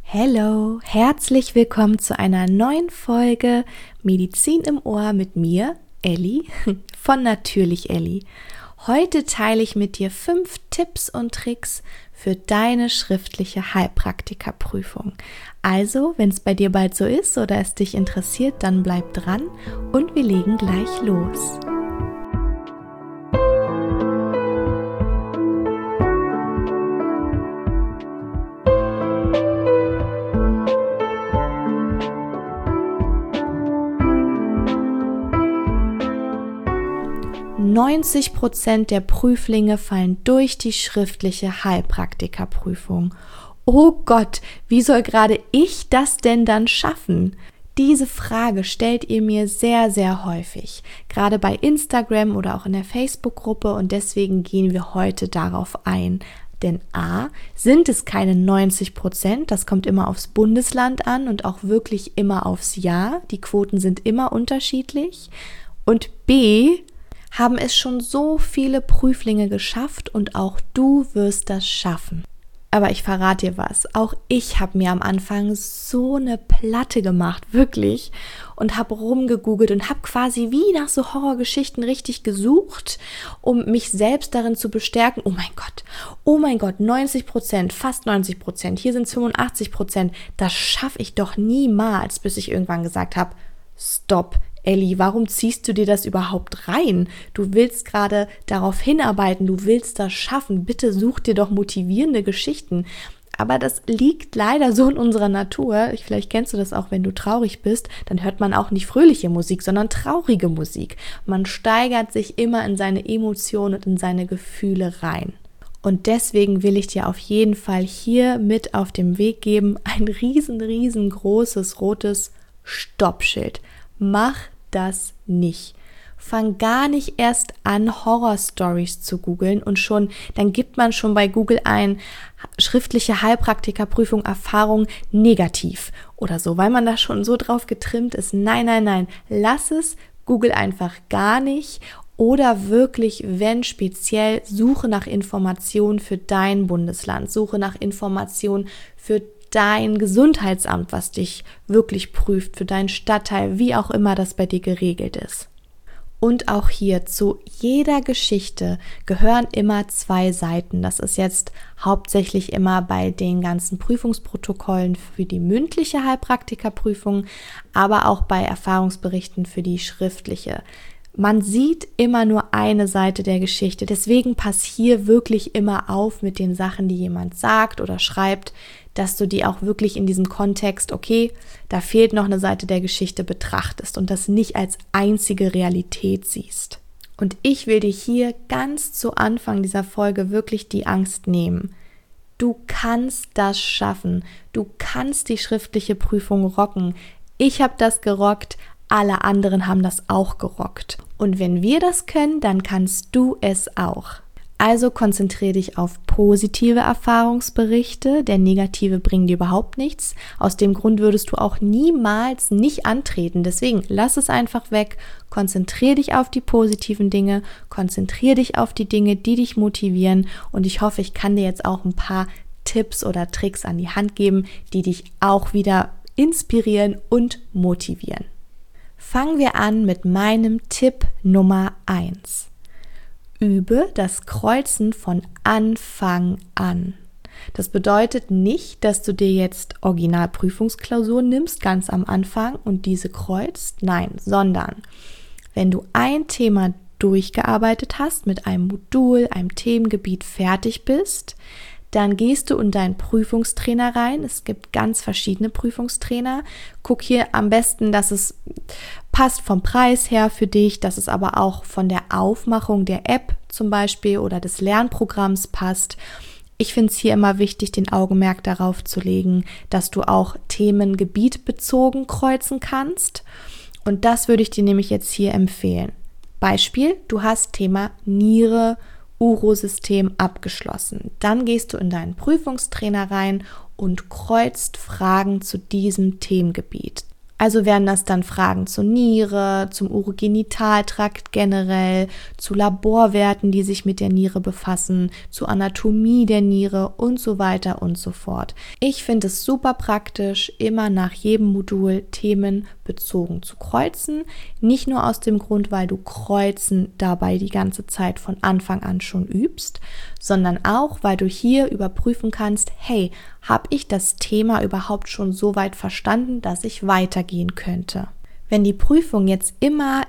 Hallo, herzlich willkommen zu einer neuen Folge Medizin im Ohr mit mir, Elli, von Natürlich Elli. Heute teile ich mit dir 5 Tipps und Tricks für deine schriftliche Heilpraktikerprüfung. Also, wenn es bei dir bald so ist oder es dich interessiert, dann bleib dran und wir legen gleich los. %90 der Prüflinge fallen durch die schriftliche Heilpraktikerprüfung. Oh Gott, wie soll gerade ich das denn dann schaffen? Diese Frage stellt ihr mir sehr, sehr häufig, gerade bei Instagram oder auch in der Facebook-Gruppe, und deswegen gehen wir heute darauf ein. Denn A, sind es keine 90%, das kommt immer aufs Bundesland an und auch wirklich immer aufs Jahr. Die Quoten sind immer unterschiedlich. Und B, haben es schon so viele Prüflinge geschafft und auch du wirst das schaffen. Aber ich verrate dir was, auch ich habe mir am Anfang so eine Platte gemacht, wirklich, und habe rumgegoogelt und habe quasi wie nach so Horrorgeschichten richtig gesucht, um mich selbst darin zu bestärken, oh mein Gott, 90%, fast 90%, hier sind es 85%, das schaffe ich doch niemals, bis ich irgendwann gesagt habe, stopp, Elli, warum ziehst du dir das überhaupt rein? Du willst gerade darauf hinarbeiten, du willst das schaffen. Bitte such dir doch motivierende Geschichten. Aber das liegt leider so in unserer Natur. Vielleicht kennst du das auch, wenn du traurig bist, dann hört man auch nicht fröhliche Musik, sondern traurige Musik. Man steigert sich immer in seine Emotionen und in seine Gefühle rein. Und deswegen will ich dir auf jeden Fall hier mit auf den Weg geben, ein riesengroßes rotes Stoppschild. Mach das nicht. Fang gar nicht erst an, Horror-Stories zu googeln und dann gibt man schon bei Google ein schriftliche Heilpraktikerprüfung Erfahrung negativ oder so, weil man da schon so drauf getrimmt ist. Nein, lass es, google einfach gar nicht oder wirklich, wenn speziell, suche nach Informationen für dein Bundesland, suche nach Informationen für dein Gesundheitsamt, was dich wirklich prüft, für deinen Stadtteil, wie auch immer das bei dir geregelt ist. Und auch hier zu jeder Geschichte gehören immer 2 Seiten. Das ist jetzt hauptsächlich immer bei den ganzen Prüfungsprotokollen für die mündliche Heilpraktikerprüfung, aber auch bei Erfahrungsberichten für die schriftliche. Man sieht immer nur eine Seite der Geschichte, deswegen pass hier wirklich immer auf mit den Sachen, die jemand sagt oder schreibt, dass du die auch wirklich in diesem Kontext, okay, da fehlt noch eine Seite der Geschichte, betrachtest und das nicht als einzige Realität siehst. Und ich will dir hier ganz zu Anfang dieser Folge wirklich die Angst nehmen. Du kannst das schaffen. Du kannst die schriftliche Prüfung rocken. Ich habe das gerockt, alle anderen haben das auch gerockt. Und wenn wir das können, dann kannst du es auch. Also konzentriere dich auf positive Erfahrungsberichte, denn negative bringen dir überhaupt nichts. Aus dem Grund würdest du auch niemals nicht antreten. Deswegen lass es einfach weg, konzentriere dich auf die positiven Dinge, konzentriere dich auf die Dinge, die dich motivieren, und ich hoffe, ich kann dir jetzt auch ein paar Tipps oder Tricks an die Hand geben, die dich auch wieder inspirieren und motivieren. Fangen wir an mit meinem Tipp Nummer 1. Übe das Kreuzen von Anfang an. Das bedeutet nicht, dass du dir jetzt Originalprüfungsklausuren nimmst, ganz am Anfang, und diese kreuzt. Nein, sondern wenn du ein Thema durchgearbeitet hast, mit einem Modul, einem Themengebiet fertig bist, dann gehst du in deinen Prüfungstrainer rein. Es gibt ganz verschiedene Prüfungstrainer. Guck hier am besten, dass es passt vom Preis her für dich, dass es aber auch von der Aufmachung der App zum Beispiel oder des Lernprogramms passt. Ich finde es hier immer wichtig, den Augenmerk darauf zu legen, dass du auch themengebietbezogen kreuzen kannst. Und das würde ich dir nämlich jetzt hier empfehlen. Beispiel, du hast Thema Niere, Urosystem abgeschlossen. Dann gehst du in deinen Prüfungstrainer rein und kreuzt Fragen zu diesem Themengebiet. Also wären das dann Fragen zur Niere, zum Urogenitaltrakt generell, zu Laborwerten, die sich mit der Niere befassen, zur Anatomie der Niere und so weiter und so fort. Ich finde es super praktisch, immer nach jedem Modul themenbezogen zu kreuzen. Nicht nur aus dem Grund, weil du Kreuzen dabei die ganze Zeit von Anfang an schon übst, sondern auch, weil du hier überprüfen kannst, hey, habe ich das Thema überhaupt schon so weit verstanden, dass ich weitergehen könnte? Wenn die Prüfung jetzt immer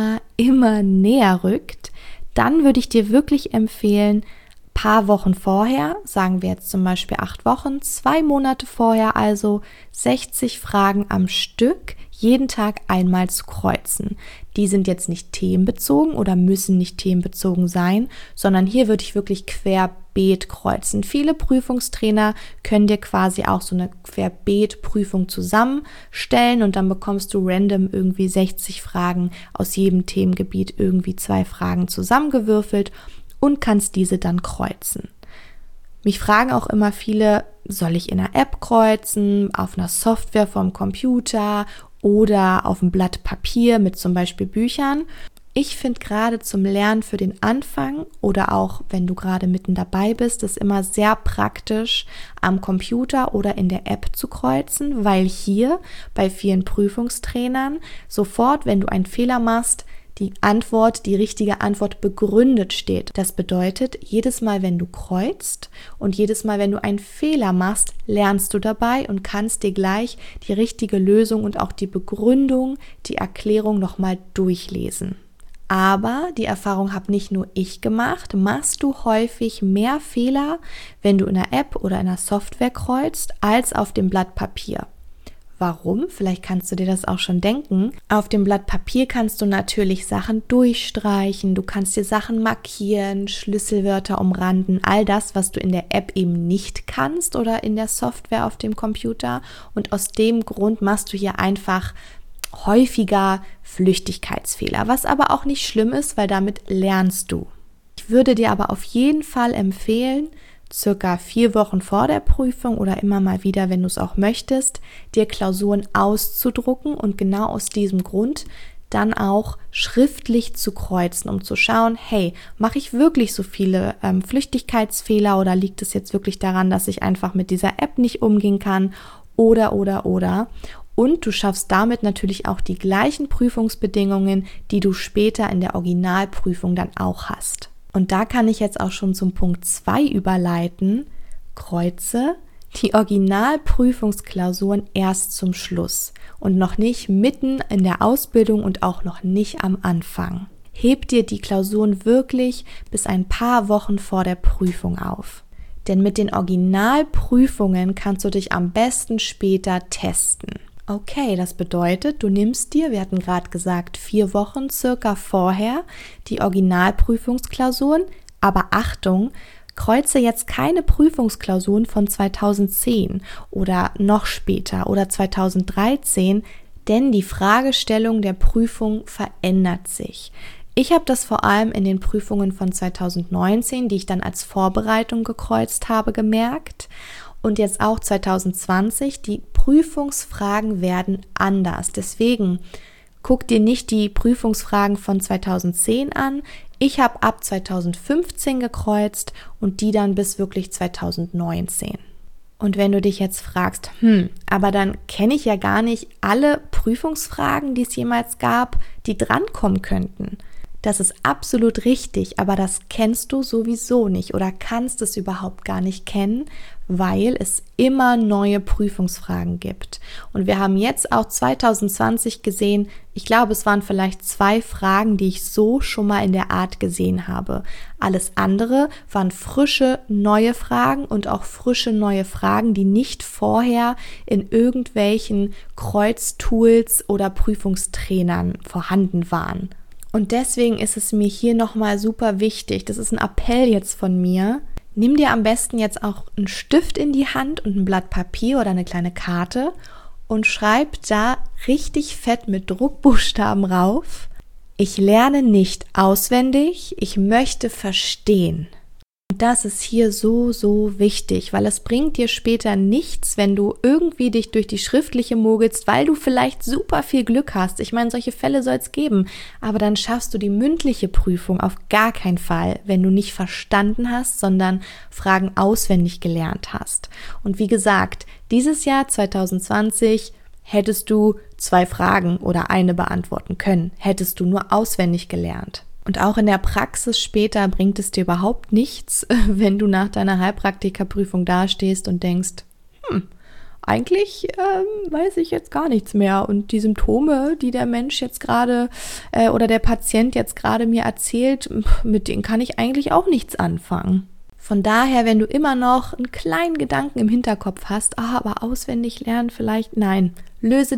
näher rückt, dann würde ich dir wirklich empfehlen, paar Wochen vorher, sagen wir jetzt zum Beispiel 8 Wochen, 2 Monate vorher, also 60 Fragen am Stück, jeden Tag einmal zu kreuzen. Die sind jetzt nicht themenbezogen oder müssen nicht themenbezogen sein, sondern hier würde ich wirklich querbeet kreuzen. Viele Prüfungstrainer können dir quasi auch so eine Querbeet-Prüfung zusammenstellen und dann bekommst du random irgendwie 60 Fragen aus jedem Themengebiet, irgendwie 2 Fragen zusammengewürfelt und kannst diese dann kreuzen. Mich fragen auch immer viele, soll ich in einer App kreuzen, auf einer Software vom Computer oder auf einem Blatt Papier mit zum Beispiel Büchern? Ich finde gerade zum Lernen für den Anfang oder auch wenn du gerade mitten dabei bist, ist immer sehr praktisch, am Computer oder in der App zu kreuzen, weil hier bei vielen Prüfungstrainern sofort, wenn du einen Fehler machst, die richtige Antwort begründet steht. Das bedeutet, jedes Mal, wenn du kreuzt und jedes Mal, wenn du einen Fehler machst, lernst du dabei und kannst dir gleich die richtige Lösung und auch die Begründung, die Erklärung nochmal durchlesen. Aber die Erfahrung habe nicht nur ich gemacht, machst du häufig mehr Fehler, wenn du in einer App oder in einer Software kreuzt, als auf dem Blatt Papier. Warum? Vielleicht kannst du dir das auch schon denken. Auf dem Blatt Papier kannst du natürlich Sachen durchstreichen, du kannst dir Sachen markieren, Schlüsselwörter umranden, all das, was du in der App eben nicht kannst oder in der Software auf dem Computer. Und aus dem Grund machst du hier einfach häufiger Flüchtigkeitsfehler, was aber auch nicht schlimm ist, weil damit lernst du. Ich würde dir aber auf jeden Fall empfehlen, circa 4 Wochen vor der Prüfung oder immer mal wieder, wenn du es auch möchtest, dir Klausuren auszudrucken und genau aus diesem Grund dann auch schriftlich zu kreuzen, um zu schauen, hey, mache ich wirklich so viele Flüchtigkeitsfehler oder liegt es jetzt wirklich daran, dass ich einfach mit dieser App nicht umgehen kann oder. Und du schaffst damit natürlich auch die gleichen Prüfungsbedingungen, die du später in der Originalprüfung dann auch hast. Und da kann ich jetzt auch schon zum Punkt 2 überleiten. Kreuze die Originalprüfungsklausuren erst zum Schluss und noch nicht mitten in der Ausbildung und auch noch nicht am Anfang. Heb dir die Klausuren wirklich bis ein paar Wochen vor der Prüfung auf. Denn mit den Originalprüfungen kannst du dich am besten später testen. Okay, das bedeutet, du nimmst dir, wir hatten gerade gesagt, 4 Wochen circa vorher die Originalprüfungsklausuren, aber Achtung, kreuze jetzt keine Prüfungsklausuren von 2010 oder noch später oder 2013, denn die Fragestellung der Prüfung verändert sich. Ich habe das vor allem in den Prüfungen von 2019, die ich dann als Vorbereitung gekreuzt habe, gemerkt. Und jetzt auch 2020, die Prüfungsfragen werden anders. Deswegen guck dir nicht die Prüfungsfragen von 2010 an. Ich habe ab 2015 gekreuzt und die dann bis wirklich 2019. Und wenn du dich jetzt fragst, aber dann kenne ich ja gar nicht alle Prüfungsfragen, die es jemals gab, die drankommen könnten. Das ist absolut richtig, aber das kennst du sowieso nicht oder kannst es überhaupt gar nicht kennen, weil es immer neue Prüfungsfragen gibt. Und wir haben jetzt auch 2020 gesehen, ich glaube, es waren vielleicht 2 Fragen, die ich so schon mal in der Art gesehen habe. Alles andere waren frische, neue Fragen und auch frische, neue Fragen, die nicht vorher in irgendwelchen Kreuztools oder Prüfungstrainern vorhanden waren. Und deswegen ist es mir hier nochmal super wichtig, das ist ein Appell jetzt von mir, nimm dir am besten jetzt auch einen Stift in die Hand und ein Blatt Papier oder eine kleine Karte und schreib da richtig fett mit Druckbuchstaben rauf: Ich lerne nicht auswendig, ich möchte verstehen. Das ist hier so, so wichtig, weil es bringt dir später nichts, wenn du irgendwie dich durch die schriftliche mogelst, weil du vielleicht super viel Glück hast. Ich meine, solche Fälle soll es geben, aber dann schaffst du die mündliche Prüfung auf gar keinen Fall, wenn du nicht verstanden hast, sondern Fragen auswendig gelernt hast. Und wie gesagt, dieses Jahr 2020 hättest du 2 Fragen oder eine beantworten können, hättest du nur auswendig gelernt. Und auch in der Praxis später bringt es dir überhaupt nichts, wenn du nach deiner Heilpraktikerprüfung dastehst und denkst, eigentlich weiß ich jetzt gar nichts mehr und die Symptome, die der Mensch jetzt gerade oder der Patient jetzt gerade mir erzählt, mit denen kann ich eigentlich auch nichts anfangen. Von daher, wenn du immer noch einen kleinen Gedanken im Hinterkopf hast, aber auswendig lernen vielleicht, nein, löse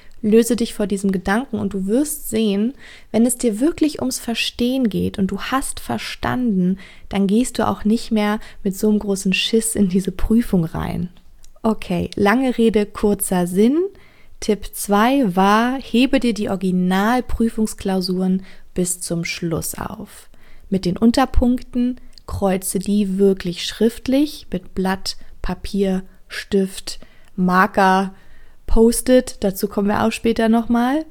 dich vor diesem Gedanken und du wirst sehen, wenn es dir wirklich ums Verstehen geht und du hast verstanden, dann gehst du auch nicht mehr mit so einem großen Schiss in diese Prüfung rein. Okay, lange Rede, kurzer Sinn. Tipp 2 war, hebe dir die Originalprüfungsklausuren bis zum Schluss auf. Mit den Unterpunkten kreuze die wirklich schriftlich mit Blatt, Papier, Stift, Marker, Post-it, dazu kommen wir auch später nochmal.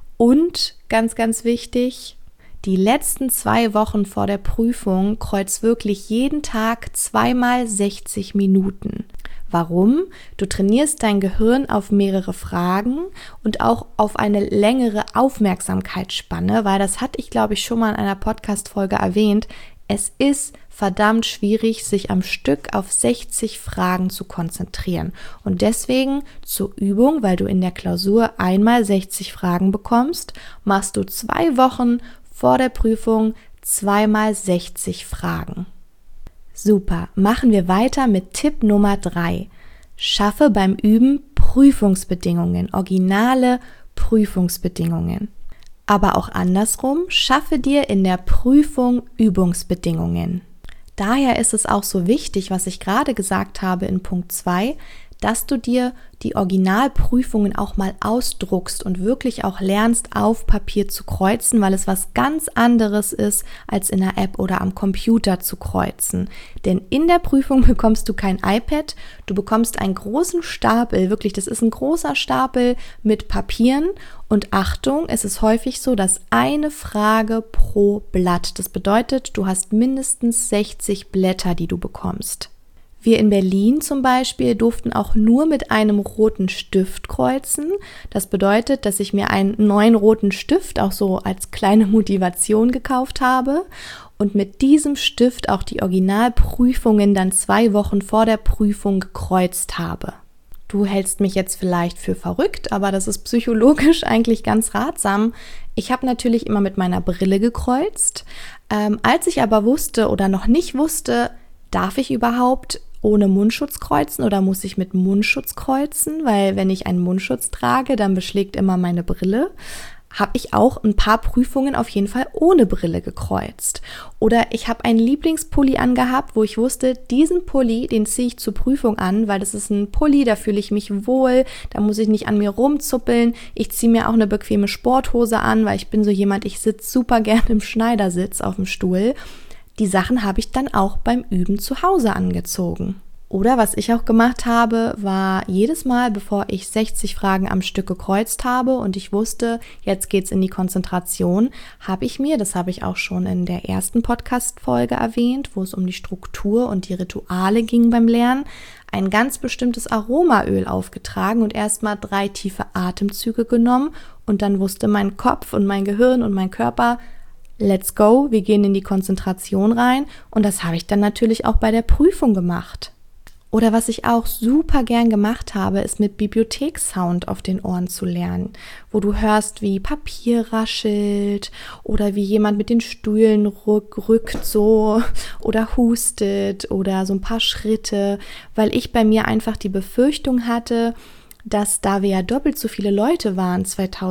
Und ganz, ganz wichtig, die letzten 2 Wochen vor der Prüfung kreuz wirklich jeden Tag 2-mal 60 Minuten. Warum? Du trainierst dein Gehirn auf mehrere Fragen und auch auf eine längere Aufmerksamkeitsspanne, weil das hatte ich, glaube ich, schon mal in einer Podcast-Folge erwähnt. Es ist verdammt schwierig, sich am Stück auf 60 Fragen zu konzentrieren. Und deswegen zur Übung, weil du in der Klausur einmal 60 Fragen bekommst, machst du 2 Wochen vor der Prüfung 2-mal 60 Fragen. Super, machen wir weiter mit Tipp Nummer 3. Schaffe beim Üben Prüfungsbedingungen, originale Prüfungsbedingungen. Aber auch andersrum, schaffe dir in der Prüfung Übungsbedingungen. Daher ist es auch so wichtig, was ich gerade gesagt habe in Punkt 2, dass du dir die Originalprüfungen auch mal ausdruckst und wirklich auch lernst, auf Papier zu kreuzen, weil es was ganz anderes ist, als in der App oder am Computer zu kreuzen. Denn in der Prüfung bekommst du kein iPad, du bekommst einen großen Stapel, wirklich, das ist ein großer Stapel mit Papieren und Achtung, es ist häufig so, dass eine Frage pro Blatt, das bedeutet, du hast mindestens 60 Blätter, die du bekommst. Wir in Berlin zum Beispiel durften auch nur mit einem roten Stift kreuzen. Das bedeutet, dass ich mir einen neuen roten Stift auch so als kleine Motivation gekauft habe und mit diesem Stift auch die Originalprüfungen dann 2 Wochen vor der Prüfung gekreuzt habe. Du hältst mich jetzt vielleicht für verrückt, aber das ist psychologisch eigentlich ganz ratsam. Ich habe natürlich immer mit meiner Brille gekreuzt. Als ich aber wusste oder noch nicht wusste, darf ich überhaupt ohne Mundschutz kreuzen oder muss ich mit Mundschutz kreuzen? Weil wenn ich einen Mundschutz trage, dann beschlägt immer meine Brille. Habe ich auch ein paar Prüfungen auf jeden Fall ohne Brille gekreuzt. Oder ich habe einen Lieblingspulli angehabt, wo ich wusste, diesen Pulli, den ziehe ich zur Prüfung an, weil das ist ein Pulli, da fühle ich mich wohl, da muss ich nicht an mir rumzuppeln. Ich ziehe mir auch eine bequeme Sporthose an, weil ich bin so jemand, ich sitze super gerne im Schneidersitz auf dem Stuhl. Die Sachen habe ich dann auch beim Üben zu Hause angezogen. Oder was ich auch gemacht habe, war jedes Mal, bevor ich 60 Fragen am Stück gekreuzt habe und ich wusste, jetzt geht's in die Konzentration, habe ich mir, das habe ich auch schon in der ersten Podcast-Folge erwähnt, wo es um die Struktur und die Rituale ging beim Lernen, ein ganz bestimmtes Aromaöl aufgetragen und erstmal 3 tiefe Atemzüge genommen und dann wusste mein Kopf und mein Gehirn und mein Körper, let's go, wir gehen in die Konzentration rein und das habe ich dann natürlich auch bei der Prüfung gemacht. Oder was ich auch super gern gemacht habe, ist mit Bibliothekssound auf den Ohren zu lernen, wo du hörst, wie Papier raschelt oder wie jemand mit den Stühlen rückt so oder hustet oder so ein paar Schritte, weil ich bei mir einfach die Befürchtung hatte, dass da wir ja doppelt so viele Leute waren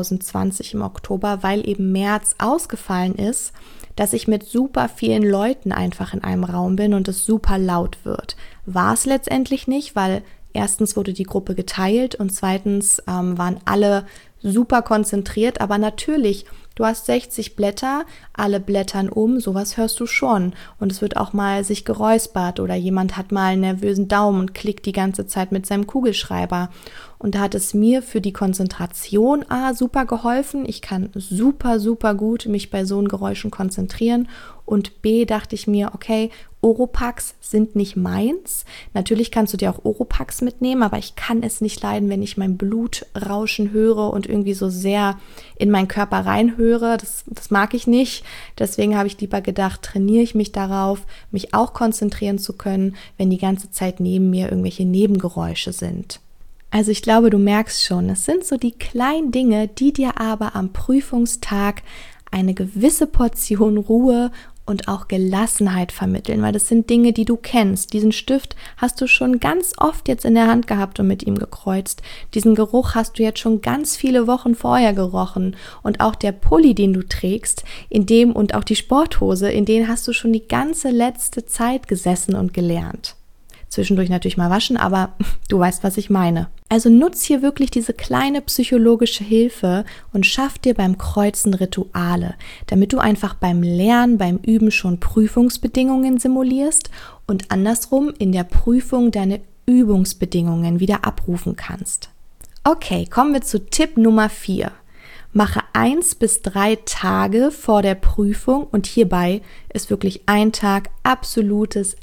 2020 im Oktober, weil eben März ausgefallen ist, dass ich mit super vielen Leuten einfach in einem Raum bin und es super laut wird. War es letztendlich nicht, weil erstens wurde die Gruppe geteilt und zweitens waren alle super konzentriert, aber natürlich Du hast 60 Blätter, alle blättern sowas hörst du schon. Und es wird auch mal sich geräuspert oder jemand hat mal einen nervösen Daumen und klickt die ganze Zeit mit seinem Kugelschreiber. Und da hat es mir für die Konzentration super geholfen. Ich kann super, super gut mich bei so Geräuschen konzentrieren. Und B, dachte ich mir, okay, Oropax sind nicht meins. Natürlich kannst du dir auch Oropax mitnehmen, aber ich kann es nicht leiden, wenn ich mein Blut rauschen höre und irgendwie so sehr in meinen Körper reinhöre. Das mag ich nicht. Deswegen habe ich lieber gedacht, trainiere ich mich darauf, mich auch konzentrieren zu können, wenn die ganze Zeit neben mir irgendwelche Nebengeräusche sind. Also ich glaube, du merkst schon, es sind so die kleinen Dinge, die dir aber am Prüfungstag eine gewisse Portion Ruhe und auch Gelassenheit vermitteln, weil das sind Dinge, die du kennst. Diesen Stift hast du schon ganz oft jetzt in der Hand gehabt und mit ihm gekreuzt. Diesen Geruch hast du jetzt schon ganz viele Wochen vorher gerochen. Und auch der Pulli, den du trägst, und auch die Sporthose, in denen hast du schon die ganze letzte Zeit gesessen und gelernt. Zwischendurch natürlich mal waschen, aber du weißt, was ich meine. Also nutz hier wirklich diese kleine psychologische Hilfe und schaff dir beim Kreuzen Rituale, damit du einfach beim Lernen, beim Üben schon Prüfungsbedingungen simulierst und andersrum in der Prüfung deine Übungsbedingungen wieder abrufen kannst. Okay, kommen wir zu Tipp Nummer 4. Mache 1 bis 3 Tage vor der Prüfung und hierbei ist wirklich ein Tag absolutes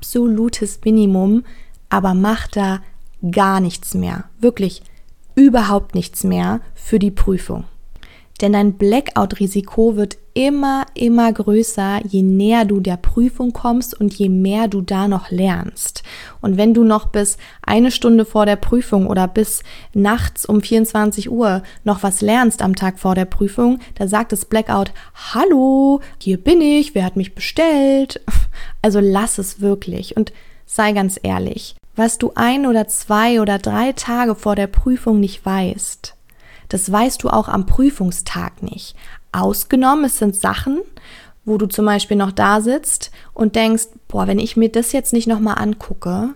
Minimum, aber mach da gar nichts mehr, wirklich überhaupt nichts mehr für die Prüfung. Denn dein Blackout-Risiko wird immer größer, je näher du der Prüfung kommst und je mehr du da noch lernst. Und wenn du noch bis 1 Stunde vor der Prüfung oder bis nachts um 24 Uhr noch was lernst am Tag vor der Prüfung, da sagt das Blackout, hallo, hier bin ich, wer hat mich bestellt? Also lass es wirklich und sei ganz ehrlich, was du 1 oder 2 oder 3 Tage vor der Prüfung nicht weißt, das weißt du auch am Prüfungstag nicht. Ausgenommen, es sind Sachen, wo du zum Beispiel noch da sitzt und denkst, wenn ich mir das jetzt nicht nochmal angucke,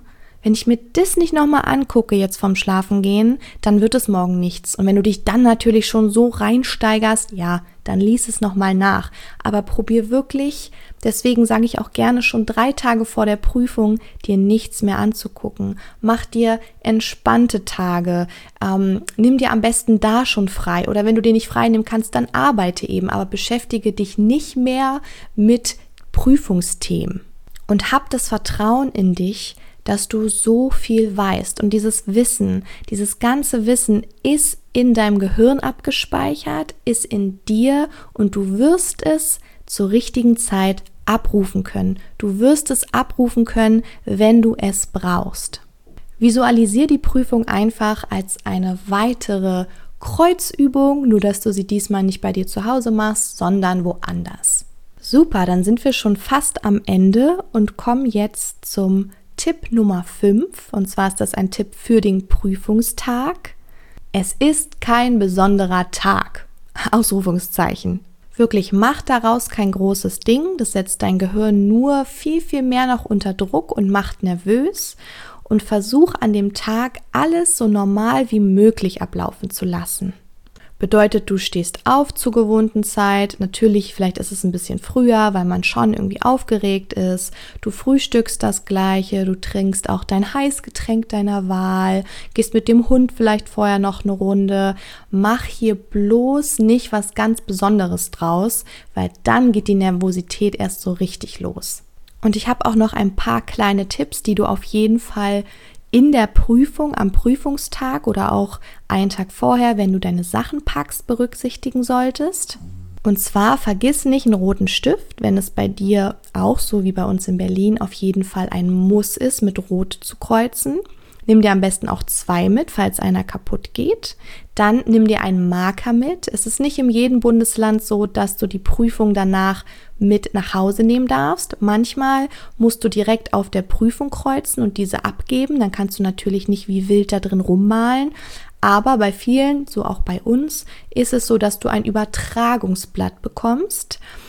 jetzt vorm Schlafengehen, dann wird es morgen nichts. Und wenn du dich dann natürlich schon so reinsteigerst, ja, dann lies es nochmal nach. Aber probier wirklich, deswegen sage ich auch gerne schon 3 Tage vor der Prüfung, dir nichts mehr anzugucken. Mach dir entspannte Tage, nimm dir am besten da schon frei. Oder wenn du dir nicht frei nehmen kannst, dann arbeite eben, aber beschäftige dich nicht mehr mit Prüfungsthemen. Und hab das Vertrauen in dich, dass du so viel weißt und dieses Wissen, dieses ganze Wissen ist in deinem Gehirn abgespeichert, ist in dir und du wirst es zur richtigen Zeit abrufen können. Du wirst es abrufen können, wenn du es brauchst. Visualisier die Prüfung einfach als eine weitere Kreuzübung, nur dass du sie diesmal nicht bei dir zu Hause machst, sondern woanders. Super, dann sind wir schon fast am Ende und kommen jetzt zum Tipp Nummer 5, und zwar ist das ein Tipp für den Prüfungstag. Es ist kein besonderer Tag. Ausrufungszeichen. Wirklich, mach daraus kein großes Ding. Das setzt dein Gehirn nur viel mehr noch unter Druck und macht nervös. Und versuch an dem Tag alles so normal wie möglich ablaufen zu lassen. Bedeutet, du stehst auf zur gewohnten Zeit. Natürlich, vielleicht ist es ein bisschen früher, weil man schon irgendwie aufgeregt ist. Du frühstückst das Gleiche, du trinkst auch dein Heißgetränk deiner Wahl, gehst mit dem Hund vielleicht vorher noch eine Runde. Mach hier bloß nicht was ganz Besonderes draus, weil dann geht die Nervosität erst so richtig los. Und ich habe auch noch ein paar kleine Tipps, die du auf jeden Fall in der Prüfung, am Prüfungstag oder auch einen Tag vorher, wenn du deine Sachen packst, berücksichtigen solltest. Und zwar vergiss nicht einen roten Stift, wenn es bei dir auch so wie bei uns in Berlin auf jeden Fall ein Muss ist, mit Rot zu kreuzen. Nimm dir am besten auch 2 mit, falls einer kaputt geht. Dann nimm dir einen Marker mit. Es ist nicht in jedem Bundesland so, dass du die Prüfung danach mit nach Hause nehmen darfst. Manchmal musst du direkt auf der Prüfung kreuzen und diese abgeben. Dann kannst du natürlich nicht wie wild da drin rummalen. Aber bei vielen, so auch bei uns, ist es so, dass du ein Übertragungsblatt bekommst.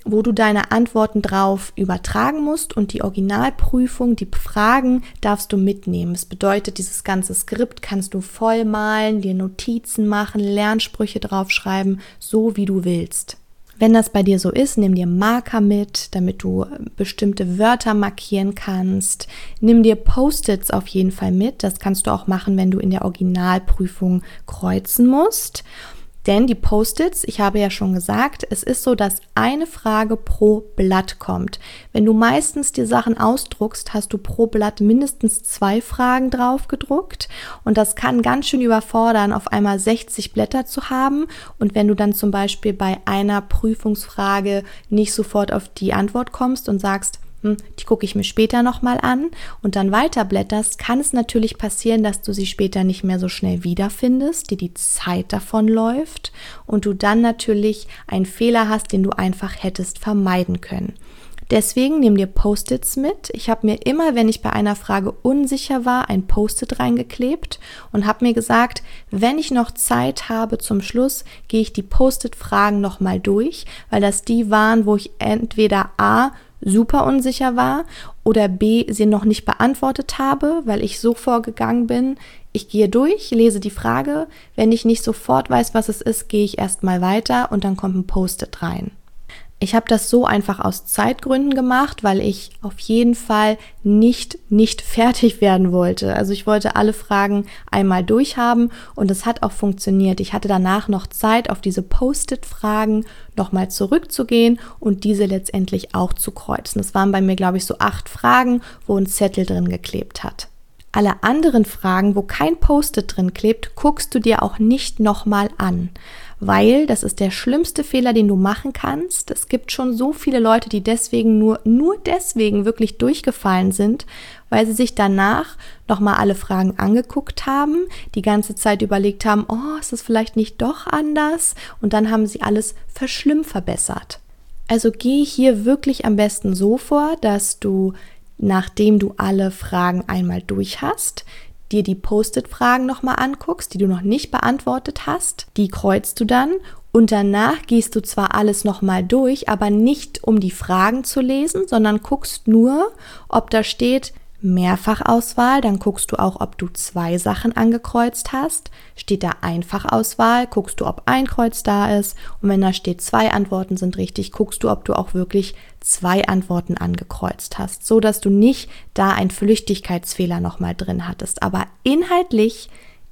wo du deine Antworten drauf übertragen musst, und die Originalprüfung, die Fragen darfst du mitnehmen. Das bedeutet, dieses ganze Skript kannst du vollmalen, dir Notizen machen, Lernsprüche draufschreiben, so wie du willst. Wenn das bei dir so ist, nimm dir Marker mit, damit du bestimmte Wörter markieren kannst. Nimm dir Post-its auf jeden Fall mit. Das kannst du auch machen, wenn du in der Originalprüfung kreuzen musst. Denn die Post-its, ich habe ja schon gesagt, es ist so, dass eine Frage pro Blatt kommt. Wenn du meistens die Sachen ausdruckst, hast du pro Blatt mindestens 2 Fragen drauf gedruckt. Und das kann ganz schön überfordern, auf einmal 60 Blätter zu haben. Und wenn du dann zum Beispiel bei einer Prüfungsfrage nicht sofort auf die Antwort kommst und sagst, die gucke ich mir später nochmal an und dann weiterblätterst, kann es natürlich passieren, dass du sie später nicht mehr so schnell wiederfindest, dir die Zeit davon läuft und du dann natürlich einen Fehler hast, den du einfach hättest vermeiden können. Deswegen nimm dir Post-its mit. Ich habe mir immer, wenn ich bei einer Frage unsicher war, ein Post-it reingeklebt und habe mir gesagt, wenn ich noch Zeit habe zum Schluss, gehe ich die Post-it-Fragen nochmal durch, weil das die waren, wo ich entweder A, super unsicher war oder B, sie noch nicht beantwortet habe, weil ich so vorgegangen bin, ich gehe durch, lese die Frage, wenn ich nicht sofort weiß, was es ist, gehe ich erstmal weiter und dann kommt ein Post-it rein. Ich habe das so einfach aus Zeitgründen gemacht, weil ich auf jeden Fall nicht fertig werden wollte. Also ich wollte alle Fragen einmal durchhaben und es hat auch funktioniert. Ich hatte danach noch Zeit, auf diese Post-it-Fragen nochmal zurückzugehen und diese letztendlich auch zu kreuzen. Das waren bei mir, glaube ich, so 8 Fragen, wo ein Zettel drin geklebt hat. Alle anderen Fragen, wo kein Post-it drin klebt, guckst du dir auch nicht nochmal an, weil das ist der schlimmste Fehler, den du machen kannst. Es gibt schon so viele Leute, die deswegen nur deswegen wirklich durchgefallen sind, weil sie sich danach nochmal alle Fragen angeguckt haben, die ganze Zeit überlegt haben, oh, ist das vielleicht nicht doch anders? Und dann haben sie alles verbessert. Also geh hier wirklich am besten so vor, dass du, nachdem du alle Fragen einmal durch hast, dir die Post-it-Fragen nochmal anguckst, die du noch nicht beantwortet hast. Die kreuzt du dann und danach gehst du zwar alles nochmal durch, aber nicht um die Fragen zu lesen, sondern guckst nur, ob da steht Mehrfachauswahl, dann guckst du auch, ob du 2 Sachen angekreuzt hast. Steht da Einfachauswahl, guckst du, ob ein Kreuz da ist. Und wenn da steht 2 Antworten sind richtig, guckst du, ob du auch wirklich 2 Antworten angekreuzt hast, so dass du nicht da einen Flüchtigkeitsfehler nochmal drin hattest. Aber inhaltlich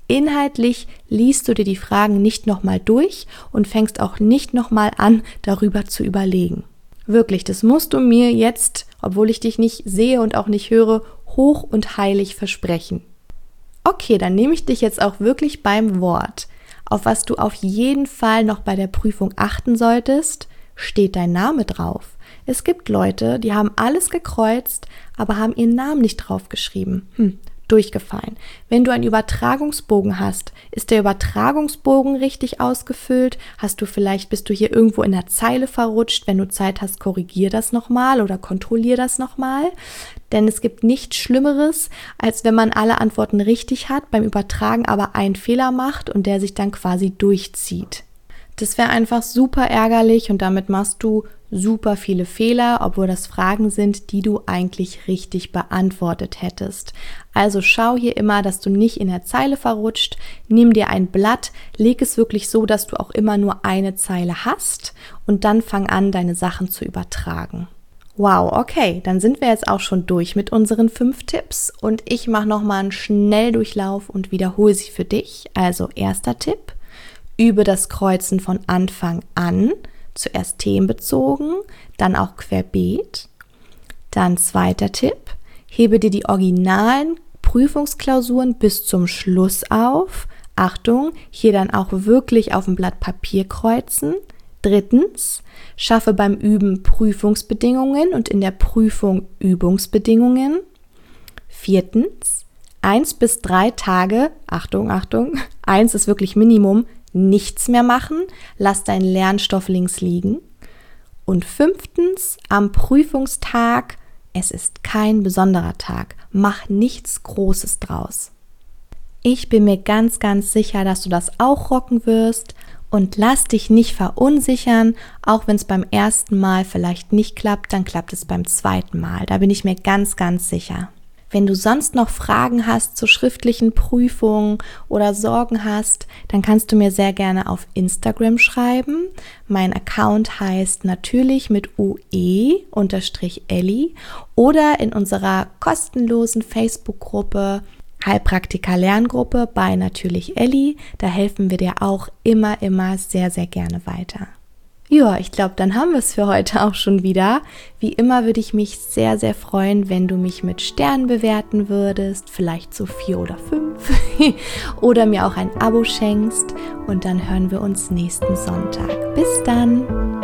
liest du dir die Fragen nicht nochmal durch und fängst auch nicht nochmal an, darüber zu überlegen. Wirklich, das musst du mir jetzt, obwohl ich dich nicht sehe und auch nicht höre, hoch und heilig versprechen. Okay, dann nehme ich dich jetzt auch wirklich beim Wort. Auf was du auf jeden Fall noch bei der Prüfung achten solltest, steht dein Name drauf. Es gibt Leute, die haben alles gekreuzt, aber haben ihren Namen nicht draufgeschrieben. Durchgefallen. Wenn du einen Übertragungsbogen hast, ist der Übertragungsbogen richtig ausgefüllt? Bist du hier irgendwo in der Zeile verrutscht? Wenn du Zeit hast, korrigier das nochmal oder kontrollier das nochmal. Denn es gibt nichts Schlimmeres, als wenn man alle Antworten richtig hat, beim Übertragen aber einen Fehler macht und der sich dann quasi durchzieht. Das wäre einfach super ärgerlich und damit machst du super viele Fehler, obwohl das Fragen sind, die du eigentlich richtig beantwortet hättest. Also schau hier immer, dass du nicht in der Zeile verrutscht. Nimm dir ein Blatt, leg es wirklich so, dass du auch immer nur eine Zeile hast und dann fang an, deine Sachen zu übertragen. Wow, okay, dann sind wir jetzt auch schon durch mit unseren 5 Tipps und ich mache nochmal einen Schnelldurchlauf und wiederhole sie für dich. Also erster Tipp: Übe das Kreuzen von Anfang an, zuerst themenbezogen, dann auch querbeet. Dann zweiter Tipp: Hebe dir die originalen Prüfungsklausuren bis zum Schluss auf. Achtung, hier dann auch wirklich auf dem Blatt Papier kreuzen. Drittens: Schaffe beim Üben Prüfungsbedingungen und in der Prüfung Übungsbedingungen. Viertens: 1 bis 3 Tage, Achtung, 1 ist wirklich Minimum, nichts mehr machen, lass deinen Lernstoff links liegen. Und 5. am Prüfungstag, es ist kein besonderer Tag, mach nichts Großes draus. Ich bin mir ganz, ganz sicher, dass du das auch rocken wirst Und lass dich nicht verunsichern, auch wenn es beim ersten Mal vielleicht nicht klappt, dann klappt es beim zweiten Mal. Da bin ich mir ganz, ganz sicher. Wenn du sonst noch Fragen hast zu schriftlichen Prüfungen oder Sorgen hast, dann kannst du mir sehr gerne auf Instagram schreiben. Mein Account heißt natürlich mit UE_Elli oder in unserer kostenlosen Facebook-Gruppe Heilpraktiker-Lerngruppe bei Natürlich Elli. Da helfen wir dir auch immer sehr, sehr gerne weiter. Ja, ich glaube, dann haben wir es für heute auch schon wieder. Wie immer würde ich mich sehr, sehr freuen, wenn du mich mit Sternen bewerten würdest, vielleicht so 4 oder 5 oder mir auch ein Abo schenkst und dann hören wir uns nächsten Sonntag. Bis dann!